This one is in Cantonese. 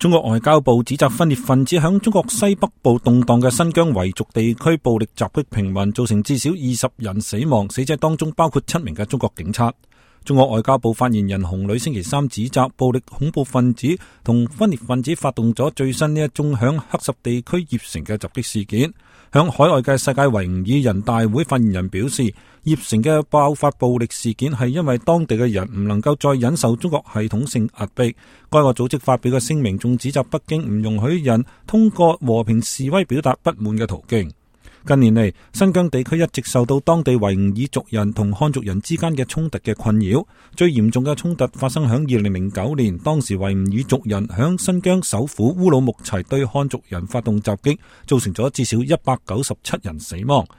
中國外交部指責分裂分子響中國西北部動盪嘅新疆維族地區暴力襲擊平民，造成至少20人死亡，死者當中包括7名嘅中國警察。中國外交部發言人洪磊星期三指責暴力恐怖分子同分裂分子發動咗最新呢一宗響喀什地區葉城嘅襲擊事件。響海外嘅世界維吾爾人大會發言人表示，葉城嘅爆發暴力事件係因為當地嘅人唔能夠再忍受中國系統性壓迫。該個組織發表嘅聲明仲指責北京唔容許人通過和平示威表達不滿嘅途徑。近年嚟，新疆地區一直受到當地維吾爾族人同漢族人之間嘅衝突嘅困擾。最嚴重嘅衝突發生響2009年，當時維吾爾族人響新疆首府烏魯木齊對漢族人發動襲擊，造成咗至少197人死亡。